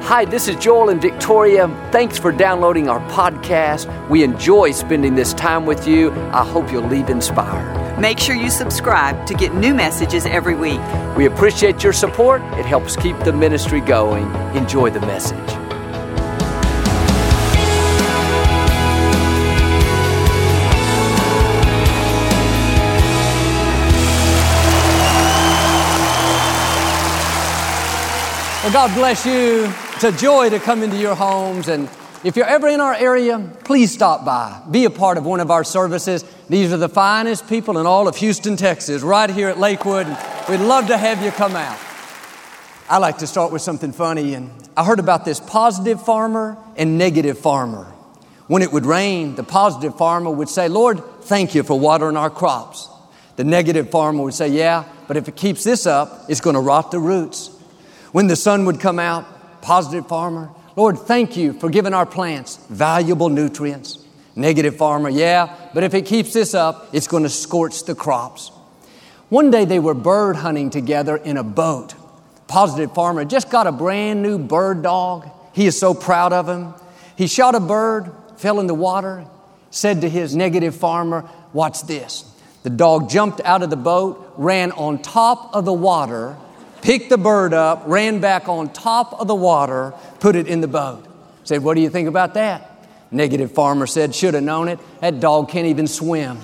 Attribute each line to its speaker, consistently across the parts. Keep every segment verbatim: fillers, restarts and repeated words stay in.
Speaker 1: Hi, this is Joel and Victoria. Thanks for downloading our podcast. We enjoy spending this time with you. I hope you'll leave inspired.
Speaker 2: Make sure you subscribe to get new messages every week.
Speaker 1: We appreciate your support. It helps keep the ministry going. Enjoy the message.
Speaker 3: Well, God bless you. It's a joy to come into your homes. And if you're ever in our area, please stop by. Be a part of one of our services. These are the finest people in all of Houston, Texas, right here at Lakewood. We'd love to have you come out. I like to start with something funny. And I heard about this positive farmer and negative farmer. When it would rain, the positive farmer would say, "Lord, thank you for watering our crops." The negative farmer would say, "Yeah, but if it keeps this up, it's going to rot the roots." When the sun would come out, positive farmer, "Lord, thank you for giving our plants valuable nutrients." Negative farmer, "Yeah, but if it keeps this up, it's going to scorch the crops." One day they were bird hunting together in a boat. Positive farmer just got a brand new bird dog. He is so proud of him. He shot a bird, fell in the water, said to his negative farmer, "Watch this." The dog jumped out of the boat, ran on top of the water, picked the bird up, ran back on top of the water, put it in the boat. Said, "What do you think about that?" Negative farmer said, "Should have known it. That dog can't even swim."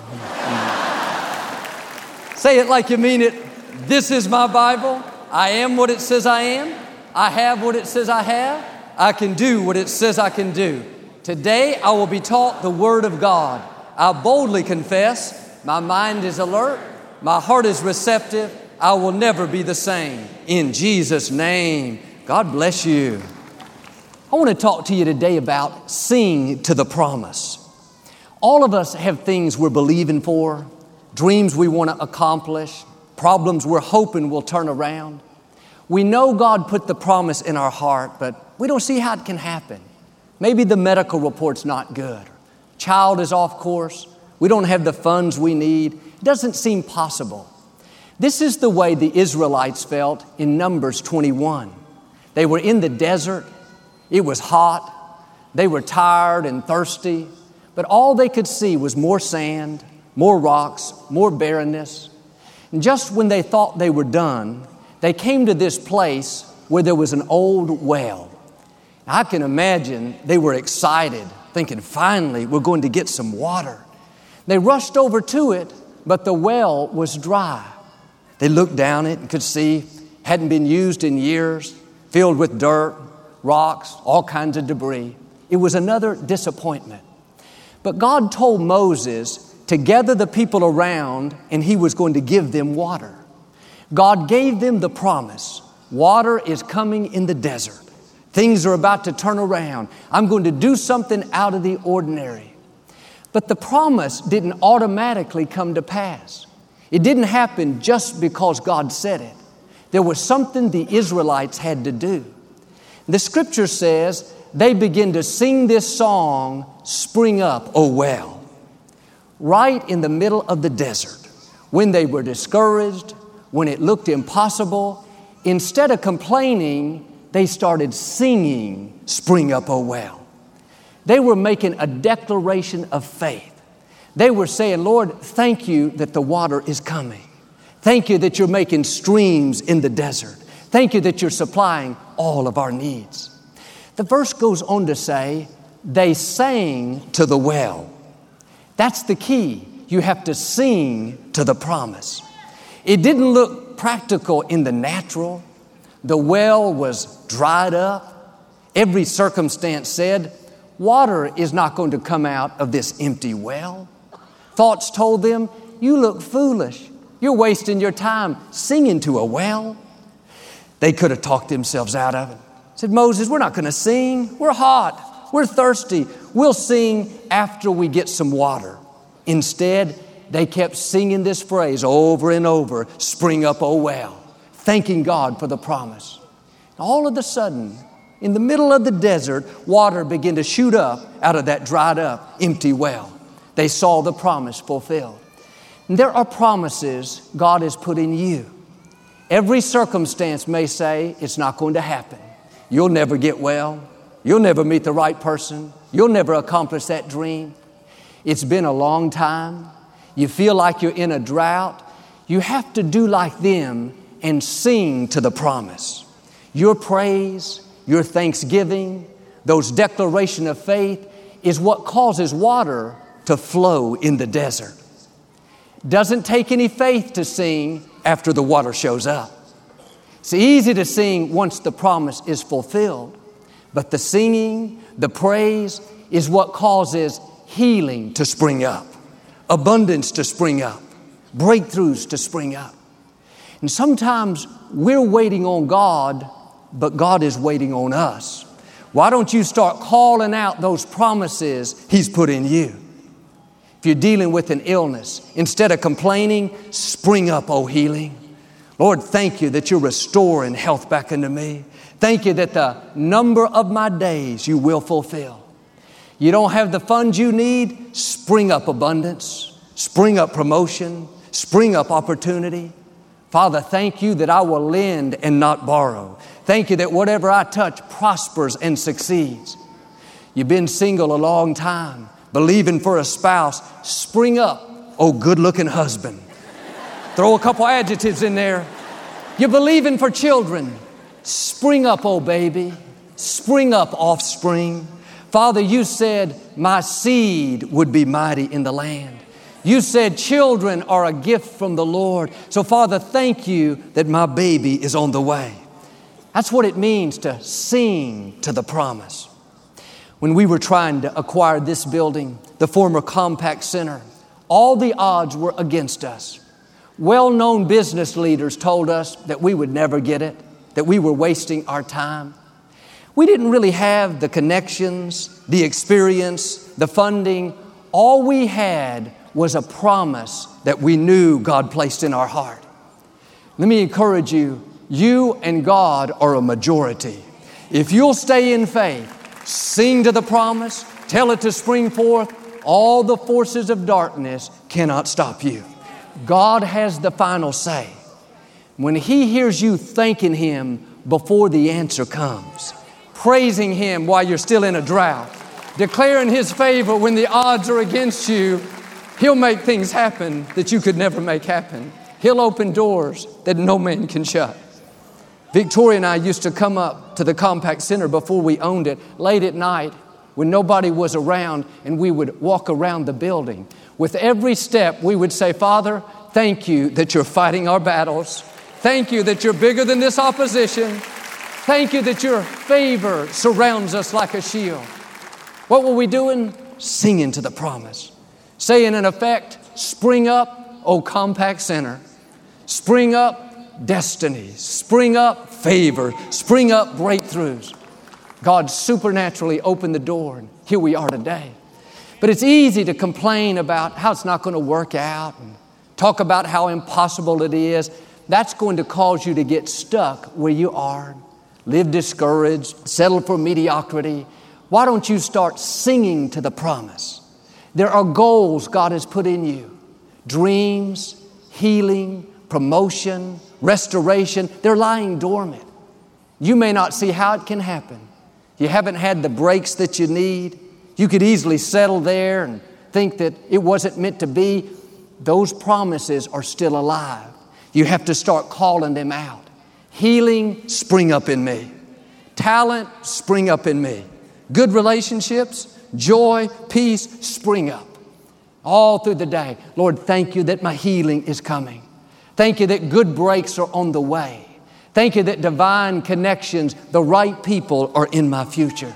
Speaker 3: Say it like you mean it. This is my Bible. I am what it says I am. I have what it says I have. I can do what it says I can do. Today I will be taught the Word of God. I boldly confess. My mind is alert. My heart is receptive. I will never be the same. In Jesus' name, God bless you. I want to talk to you today about sing to the promise. All of us have things we're believing for, dreams we want to accomplish, problems we're hoping will turn around. We know God put the promise in our heart, but we don't see how it can happen. Maybe the medical report's not good. Child is off course. We don't have the funds we need. It doesn't seem possible. This is the way the Israelites felt in Numbers twenty-one. They were in the desert. It was hot. They were tired and thirsty, but all they could see was more sand, more rocks, more barrenness. And just when they thought they were done, they came to this place where there was an old well. I can imagine they were excited, thinking, finally, we're going to get some water. They rushed over to it, but the well was dry. They looked down it and could see hadn't been used in years, filled with dirt, rocks, all kinds of debris. It was another disappointment. But God told Moses to gather the people around and He was going to give them water. God gave them the promise. Water is coming in the desert. Things are about to turn around. I'm going to do something out of the ordinary. But the promise didn't automatically come to pass. It didn't happen just because God said it. There was something the Israelites had to do. The scripture says they begin to sing this song, "Spring Up, O Well," right in the middle of the desert. When they were discouraged, when it looked impossible, instead of complaining, they started singing, "Spring Up, O Well." They were making a declaration of faith. They were saying, "Lord, thank you that the water is coming. Thank you that you're making streams in the desert. Thank you that you're supplying all of our needs." The verse goes on to say, they sang to the well. That's the key. You have to sing to the promise. It didn't look practical in the natural. The well was dried up. Every circumstance said, water is not going to come out of this empty well. Thoughts told them, "You look foolish. You're wasting your time singing to a well." They could have talked themselves out of it. Said, "Moses, we're not going to sing. We're hot. We're thirsty. We'll sing after we get some water." Instead, they kept singing this phrase over and over, "Spring up, O well," thanking God for the promise. All of a sudden, in the middle of the desert, water began to shoot up out of that dried up, empty well. They saw the promise fulfilled. And there are promises God has put in you. Every circumstance may say it's not going to happen. you'll never get well. You'll never meet the right person. You'll never accomplish that dream. It's been a long time. You feel like you're in a drought. You have to do like them and sing to the promise. Your praise, your thanksgiving, those declaration of faith is what causes water to flow in the desert. Doesn't take any faith to sing after the water shows up. It's easy to sing once the promise is fulfilled, but the singing, the praise is what causes healing to spring up, abundance to spring up, breakthroughs to spring up. And sometimes we're waiting on God, but God is waiting on us. Why don't you start calling out those promises He's put in you? If you're dealing with an illness, instead of complaining, spring up, oh healing. Lord, thank you that you're restoring health back into me. Thank you that the number of my days you will fulfill. You don't have the funds you need, spring up abundance, spring up promotion, spring up opportunity. Father, thank you that I will lend and not borrow. Thank you that whatever I touch prospers and succeeds. You've been single a long time, believing for a spouse. Spring up, oh good-looking husband. Throw a couple adjectives in there. You're believing for children. Spring up, oh baby. Spring up, offspring. Father, you said my seed would be mighty in the land. You said children are a gift from the Lord. So Father, thank you that my baby is on the way. That's what it means to sing to the promise. When we were trying to acquire this building, the former Compaq Center, all the odds were against us. Well-known business leaders told us that we would never get it, that we were wasting our time. We didn't really have the connections, the experience, the funding. All we had was a promise that we knew God placed in our heart. Let me encourage you, you and God are a majority. If you'll stay in faith, sing to the promise, tell it to spring forth, all the forces of darkness cannot stop you. God has the final say. When He hears you thanking Him before the answer comes, praising Him while you're still in a drought, declaring His favor when the odds are against you, He'll make things happen that you could never make happen. He'll open doors that no man can shut. Victoria and I used to come up to the Compaq Center before we owned it late at night when nobody was around, and we would walk around the building. With every step, we would say, Father, thank you that you're fighting our battles. Thank you that you're bigger than this opposition. Thank you that your favor surrounds us like a shield. What were we doing? Singing to the promise. Saying in effect, spring up, oh Compaq Center. Spring up destinies. Spring up favor. Spring up breakthroughs. God supernaturally opened the door, and here we are today. But it's easy to complain about how it's not going to work out and talk about how impossible it is. That's going to cause you to get stuck where you are, live discouraged, settle for mediocrity. Why don't you start singing to the promise? There are goals God has put in you. Dreams, healing, promotion, restoration. They're lying dormant. You may not see how it can happen. You haven't had the breaks that you need. You could easily settle there and think that it wasn't meant to be. Those promises are still alive. You have to start calling them out. Healing, spring up in me. Talent, spring up in me. Good relationships, joy, peace, spring up. All through the day. Lord, thank you that my healing is coming. Thank you that good breaks are on the way. Thank you that divine connections, the right people are in my future.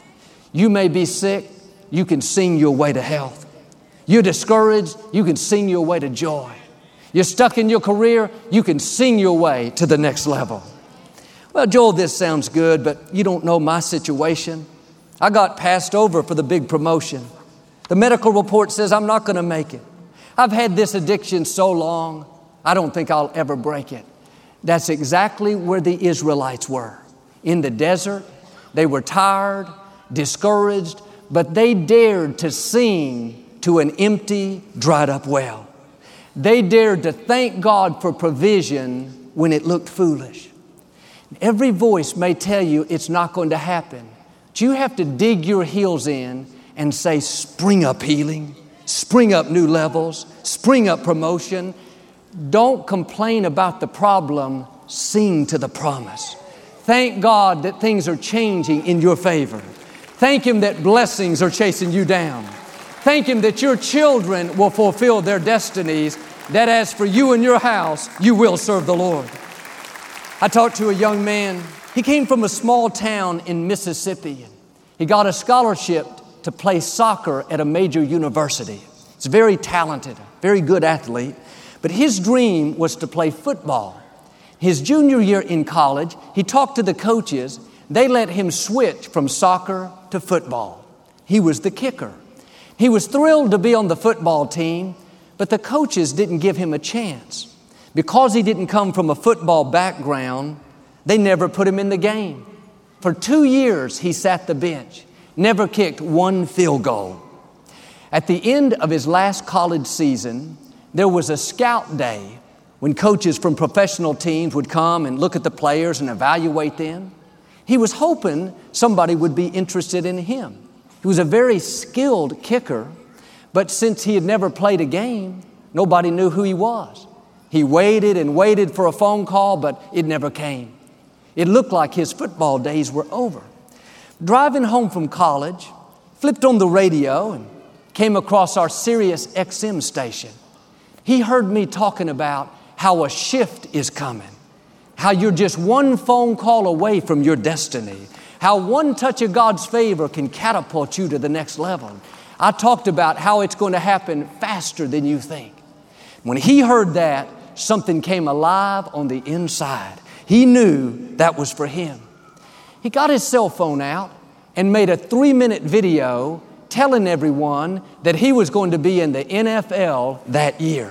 Speaker 3: You may be sick, you can sing your way to health. You're discouraged, you can sing your way to joy. You're stuck in your career, you can sing your way to the next level. Well, Joel, this sounds good, but you don't know my situation. I got passed over for the big promotion. The medical report says I'm not going to make it. I've had this addiction so long, I don't think I'll ever break it. That's exactly where the Israelites were. In the desert, they were tired, discouraged, but they dared to sing to an empty, dried up well. They dared to thank God for provision when it looked foolish. Every voice may tell you it's not going to happen. But you have to dig your heels in and say, spring up healing, spring up new levels, spring up promotion. Don't complain about the problem, sing to the promise. Thank God that things are changing in your favor. Thank Him that blessings are chasing you down. Thank Him that your children will fulfill their destinies, that as for you and your house, you will serve the Lord. I talked to a young man. He came from a small town in Mississippi. He got a scholarship to play soccer at a major university. He's very talented, very good athlete, but his dream was to play football. His junior year in college, he talked to the coaches. They let him switch from soccer to football. He was the kicker. He was thrilled to be on the football team, but the coaches didn't give him a chance. Because he didn't come from a football background, they never put him in the game. For two years, he sat the bench, never kicked one field goal. At the end of his last college season, there was a scout day when coaches from professional teams would come and look at the players and evaluate them. He was hoping somebody would be interested in him. He was a very skilled kicker, but since he had never played a game, nobody knew who he was. He waited and waited for a phone call, but it never came. It looked like his football days were over. Driving home from college, flipped on the radio and came across our Sirius X M station. He heard me talking about how a shift is coming, how you're just one phone call away from your destiny, how one touch of God's favor can catapult you to the next level. I talked about how it's going to happen faster than you think. When he heard that, something came alive on the inside. He knew that was for him. He got his cell phone out and made a three-minute video telling everyone that he was going to be in the N F L that year.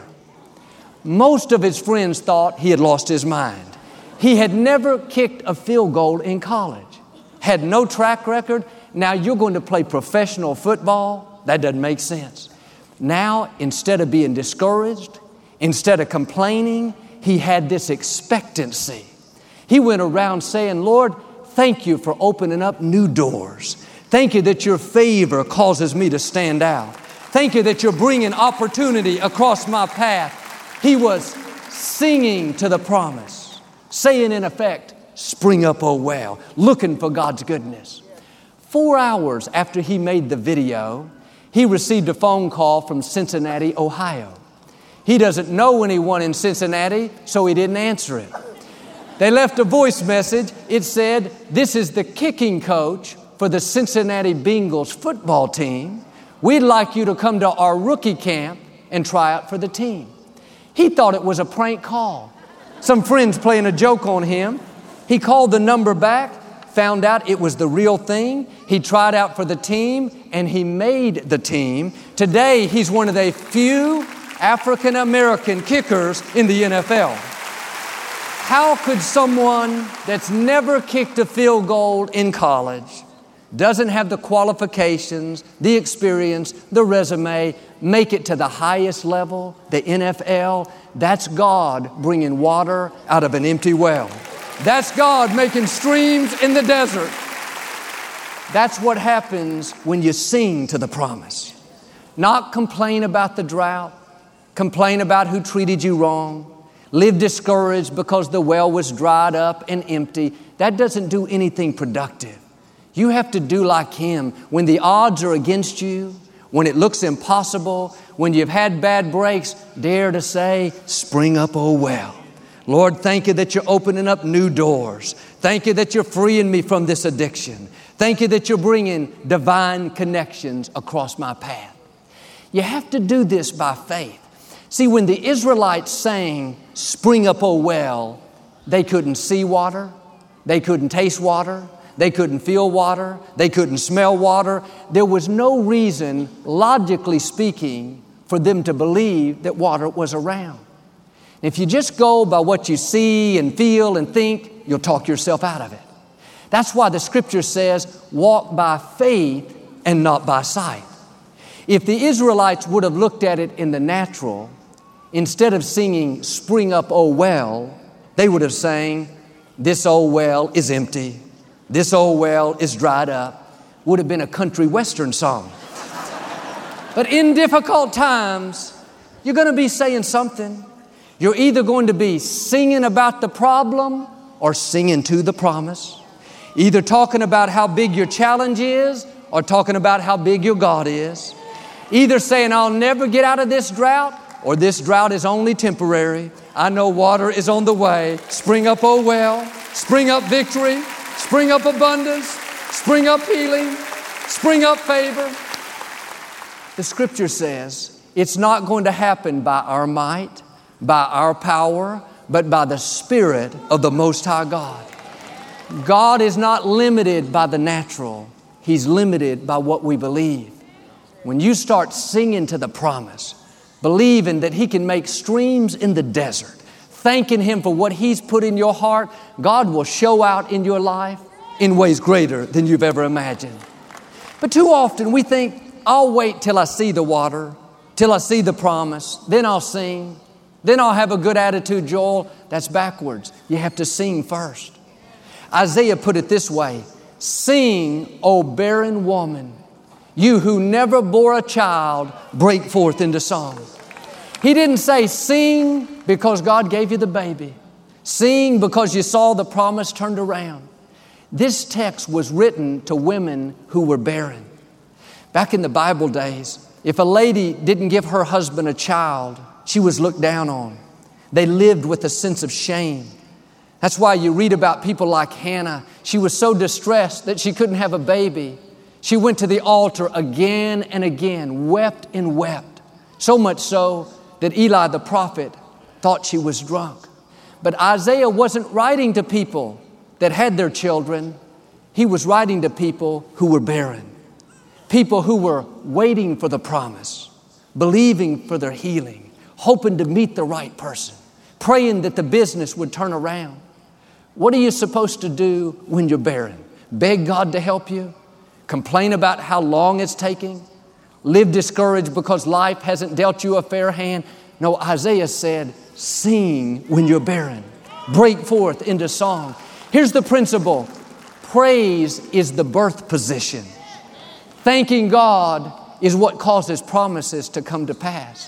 Speaker 3: Most of his friends thought he had lost his mind. He had never kicked a field goal in college, had no track record. Now you're going to play professional football? That doesn't make sense. Now, instead of being discouraged, instead of complaining, he had this expectancy. He went around saying, Lord, thank you for opening up new doors. Thank you that your favor causes me to stand out. Thank you that you're bringing opportunity across my path. He was singing to the promise, saying in effect, spring up, oh well, looking for God's goodness. Four hours after he made the video, he received a phone call from Cincinnati, Ohio. He doesn't know anyone in Cincinnati, so he didn't answer it. They left a voice message. It said, this is the kicking coach for the Cincinnati Bengals football team. We'd like you to come to our rookie camp and try out for the team. He thought it was a prank call. Some friends playing a joke on him. He called the number back, found out it was the real thing. He tried out for the team and he made the team. Today, he's one of the few African-American kickers in the N F L. How could someone that's never kicked a field goal in college, doesn't have the qualifications, the experience, the resume, make it to the highest level, the N F L? That's God bringing water out of an empty well. That's God making streams in the desert. That's what happens when you sing to the promise. Not complain about the drought, complain about who treated you wrong, live discouraged because the well was dried up and empty. That doesn't do anything productive. You have to do like him. When the odds are against you, when it looks impossible, when you've had bad breaks, dare to say, spring up, oh well. Lord, thank you that you're opening up new doors. Thank you that you're freeing me from this addiction. Thank you that you're bringing divine connections across my path. You have to do this by faith. See, when the Israelites sang, spring up, oh well, they couldn't see water. They couldn't taste water. They couldn't feel water. They couldn't smell water. There was no reason, logically speaking, for them to believe that water was around. If you just go by what you see and feel and think, you'll talk yourself out of it. That's why the scripture says, walk by faith and not by sight. If the Israelites would have looked at it in the natural, instead of singing, spring up, oh well, they would have sang, This old well is empty. This old well is dried up. Would have been a country western song. But in difficult times, you're going to be saying something. You're either going to be singing about the problem or singing to the promise. Either talking about how big your challenge is or talking about how big your God is. Either saying, I'll never get out of this drought, or this drought is only temporary. I know water is on the way. Spring up, oh well. Spring up victory. Spring up abundance. Spring up healing. Spring up favor. The Scripture says it's not going to happen by our might, by our power, but by the Spirit of the Most High God. God is not limited by the natural. He's limited by what we believe. When you start singing to the promise, believing that He can make streams in the desert, thanking Him for what He's put in your heart, God will show out in your life in ways greater than you've ever imagined. But too often we think, I'll wait till I see the water, till I see the promise, then I'll sing, then I'll have a good attitude, Joel. That's backwards. You have to sing first. Isaiah put it this way, sing, O barren woman, you who never bore a child, break forth into song. He didn't say sing because God gave you the baby. Sing because you saw the promise turned around. This text was written to women who were barren. Back in the Bible days, if a lady didn't give her husband a child, she was looked down on. They lived with a sense of shame. That's why you read about people like Hannah. She was so distressed that she couldn't have a baby. She went to the altar again and again, wept and wept. So much so that Eli the prophet thought she was drunk. But Isaiah wasn't writing to people that had their children. He was writing to people who were barren. People who were waiting for the promise, believing for their healing, hoping to meet the right person, praying that the business would turn around. What are you supposed to do when you're barren? Beg God to help you? Complain about how long it's taking? Live discouraged because life hasn't dealt you a fair hand? No, Isaiah said, sing when you're barren. Break forth into song. Here's the principle. Praise is the birth position. Thanking God is what causes promises to come to pass.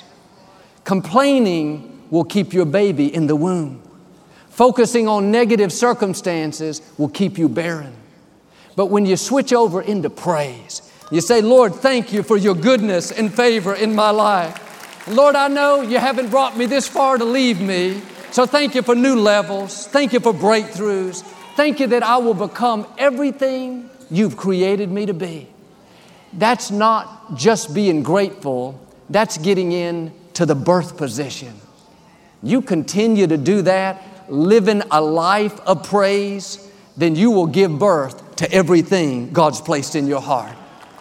Speaker 3: Complaining will keep your baby in the womb. Focusing on negative circumstances will keep you barren. But when you switch over into praise, you say, Lord, thank you for your goodness and favor in my life. Lord, I know you haven't brought me this far to leave me. So thank you for new levels. Thank you for breakthroughs. Thank you that I will become everything you've created me to be. That's not just being grateful. That's getting into the birth position. You continue to do that, living a life of praise, then you will give birth to everything God's placed in your heart.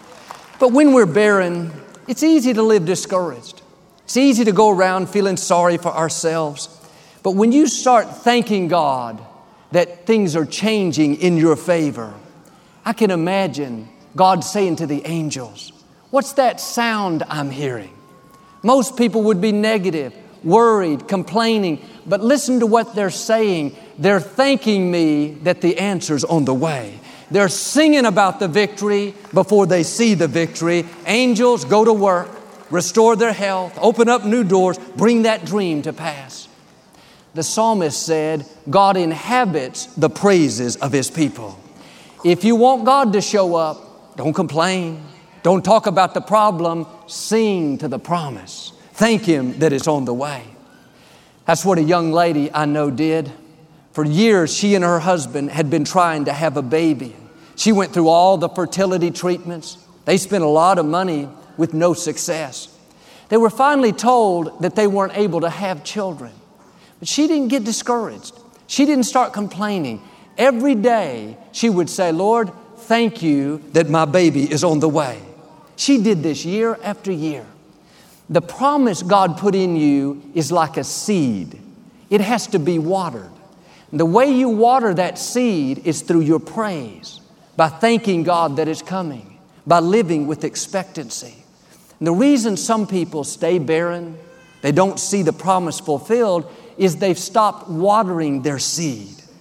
Speaker 3: But when we're barren, it's easy to live discouraged. It's easy to go around feeling sorry for ourselves. But when you start thanking God that things are changing in your favor, I can imagine God saying to the angels, what's that sound I'm hearing? Most people would be negative, worried, complaining, but listen to what they're saying. They're thanking me that the answer's on the way. They're singing about the victory before they see the victory. Angels go to work, restore their health, open up new doors, bring that dream to pass. The psalmist said, God inhabits the praises of His people. If you want God to show up, don't complain. Don't talk about the problem. Sing to the promise. Thank Him that it's on the way. That's what a young lady I know did. For years, she and her husband had been trying to have a baby. She went through all the fertility treatments. They spent a lot of money with no success. They were finally told that they weren't able to have children. But she didn't get discouraged. She didn't start complaining. Every day she would say, Lord, thank you that my baby is on the way. She did this year after year. The promise God put in you is like a seed. It has to be watered. And the way you water that seed is through your praise, by thanking God that it's coming, by living with expectancy. And the reason some people stay barren, they don't see the promise fulfilled, is they've stopped watering their seed.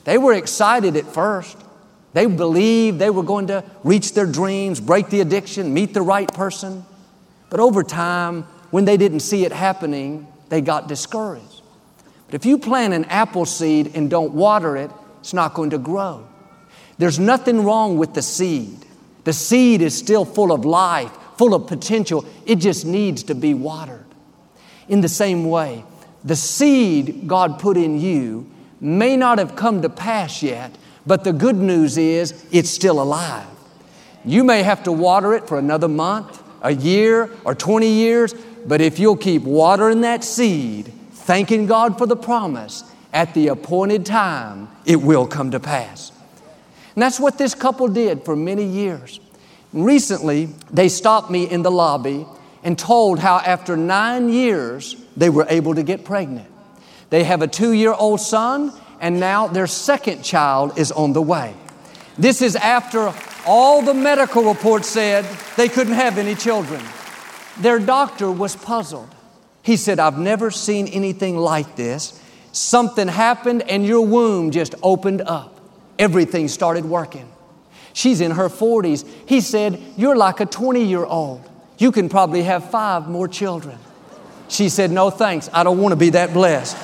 Speaker 3: They were excited at first. They believed they were going to reach their dreams, break the addiction, meet the right person. But over time, when they didn't see it happening, they got discouraged. But if you plant an apple seed and don't water it, it's not going to grow. There's nothing wrong with the seed. The seed is still full of life, full of potential. It just needs to be watered. In the same way, the seed God put in you may not have come to pass yet, but the good news is it's still alive. You may have to water it for another month, a year, or twenty years, but if you'll keep watering that seed, thanking God for the promise, at the appointed time, it will come to pass. And that's what this couple did for many years. Recently, they stopped me in the lobby and told how after nine years, they were able to get pregnant. They have a two-year-old son, and now their second child is on the way. This is after all the medical reports said they couldn't have any children. Their doctor was puzzled. He said, I've never seen anything like this. Something happened and your womb just opened up. Everything started working. She's in her forties. He said, you're like a twenty-year-old. You can probably have five more children. She said, no thanks. I don't want to be that blessed.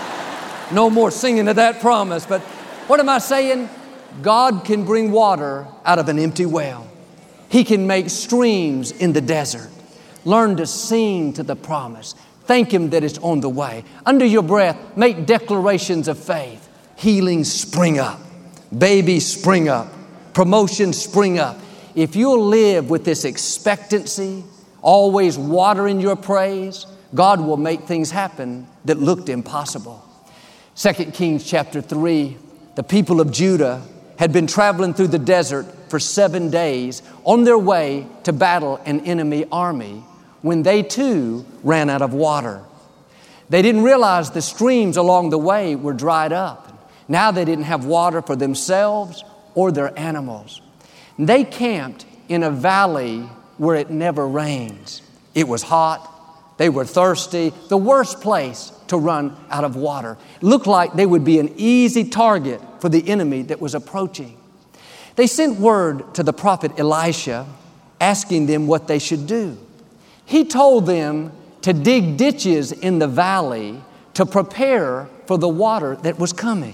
Speaker 3: No more singing to that promise. But what am I saying? God can bring water out of an empty well. He can make streams in the desert. Learn to sing to the promise. Thank Him that it's on the way. Under your breath, make declarations of faith. Healing spring up. Babies spring up. Promotion spring up. If you'll live with this expectancy, always watering your praise, God will make things happen that looked impossible. Second Kings chapter three, the people of Judah had been traveling through the desert for seven days on their way to battle an enemy army when they too ran out of water. They didn't realize the streams along the way were dried up. Now they didn't have water for themselves or their animals. They camped in a valley where it never rains. It was hot. They were thirsty. The worst place to run out of water. It looked like they would be an easy target for the enemy that was approaching. They sent word to the prophet Elisha asking them what they should do. He told them to dig ditches in the valley to prepare for the water that was coming.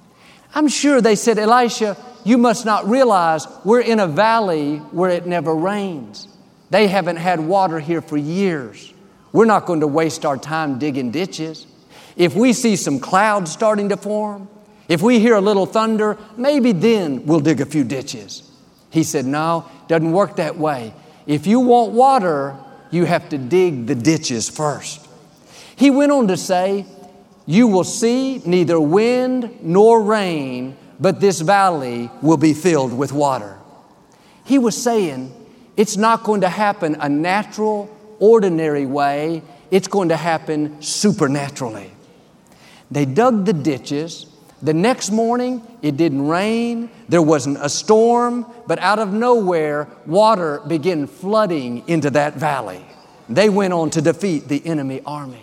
Speaker 3: I'm sure they said, Elisha, you must not realize we're in a valley where it never rains. They haven't had water here for years. We're not going to waste our time digging ditches. If we see some clouds starting to form, if we hear a little thunder, maybe then we'll dig a few ditches. He said, no, it doesn't work that way. If you want water, you have to dig the ditches first. He went on to say, you will see neither wind nor rain, but this valley will be filled with water. He was saying, it's not going to happen a natural, ordinary way. It's going to happen supernaturally. They dug the ditches. The next morning, it didn't rain. There wasn't a storm, but out of nowhere, water began flooding into that valley. They went on to defeat the enemy army.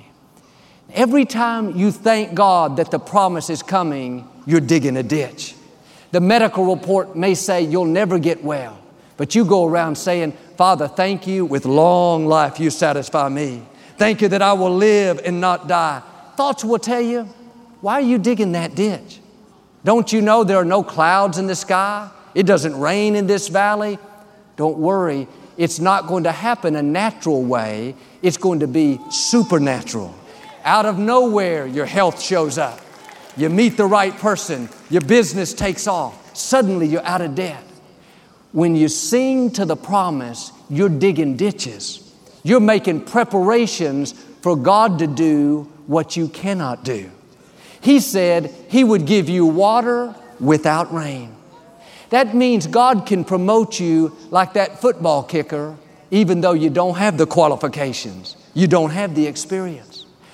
Speaker 3: Every time you thank God that the promise is coming, you're digging a ditch. The medical report may say you'll never get well, but you go around saying, Father, thank you, with long life you satisfy me. Thank you that I will live and not die. Thoughts will tell you, why are you digging that ditch? Don't you know there are no clouds in the sky? It doesn't rain in this valley. Don't worry, it's not going to happen a natural way. It's going to be supernatural. Out of nowhere, your health shows up. You meet the right person. Your business takes off. Suddenly, you're out of debt. When you sing to the promise, you're digging ditches. You're making preparations for God to do what you cannot do. He said He would give you water without rain. That means God can promote you like that football kicker, even though you don't have the qualifications. You don't have the experience.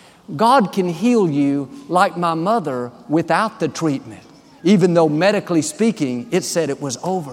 Speaker 3: God can heal you like my mother without the treatment, even though medically speaking, it said it was over.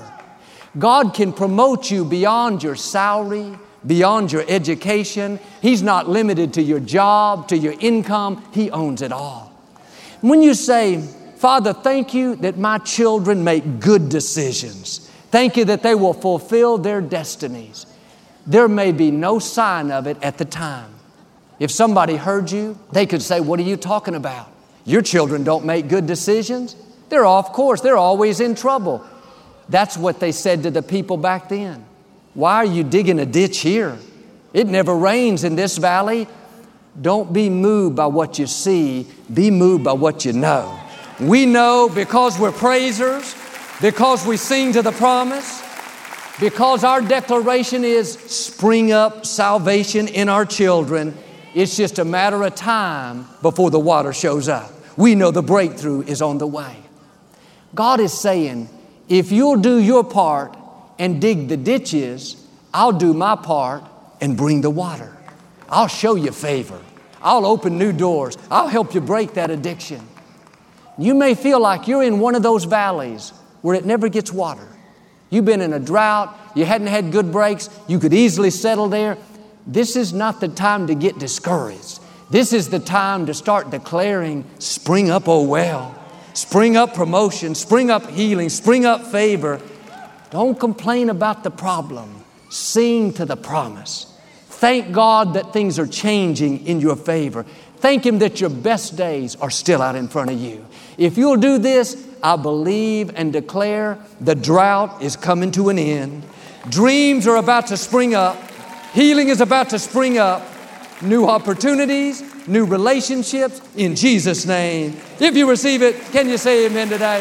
Speaker 3: God can promote you beyond your salary, beyond your education. He's not limited to your job, to your income. He owns it all. When you say, Father, thank you that my children make good decisions. Thank you that they will fulfill their destinies. There may be no sign of it at the time. If somebody heard you, they could say, what are you talking about? Your children don't make good decisions. They're off course. They're always in trouble. That's what they said to the people back then. Why are you digging a ditch here? It never rains in this valley. Don't be moved by what you see. Be moved by what you know. We know because we're praisers, because we sing to the promise, because our declaration is spring up salvation in our children. It's just a matter of time before the water shows up. We know the breakthrough is on the way. God is saying, if you'll do your part and dig the ditches, I'll do my part and bring the water. I'll show you favor. I'll open new doors. I'll help you break that addiction. You may feel like you're in one of those valleys where it never gets water. You've been in a drought. You hadn't had good breaks. You could easily settle there. This is not the time to get discouraged. This is the time to start declaring, spring up, oh well. Spring up promotion, spring up healing, spring up favor. Don't complain about the problem. Sing to the promise. Thank God that things are changing in your favor. Thank Him that your best days are still out in front of you. If you'll do this, I believe and declare the drought is coming to an end. Dreams are about to spring up. Healing is about to spring up. New opportunities, new relationships in Jesus' name. If you receive it, can you say amen today?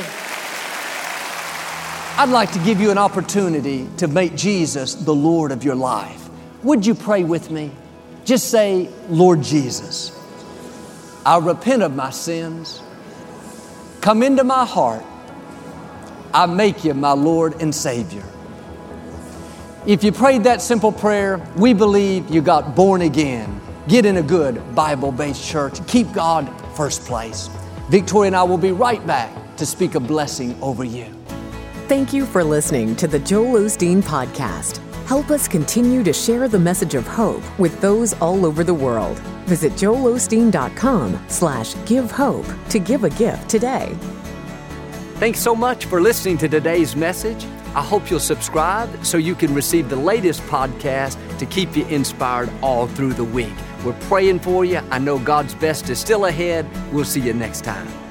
Speaker 3: I'd like to give you an opportunity to make Jesus the Lord of your life. Would you pray with me? Just say, Lord Jesus, I repent of my sins. Come into my heart. I make you my Lord and Savior. If you prayed that simple prayer, we believe you got born again. Get in a good Bible-based church. Keep God first place. Victoria and I will be right back to speak a blessing over you.
Speaker 4: Thank you for listening to the Joel Osteen Podcast. Help us continue to share the message of hope with those all over the world. Visit joelosteen.com slash give hope to give a gift today.
Speaker 1: Thanks so much for listening to today's message. I hope you'll subscribe so you can receive the latest podcast to keep you inspired all through the week. We're praying for you. I know God's best is still ahead. We'll see you next time.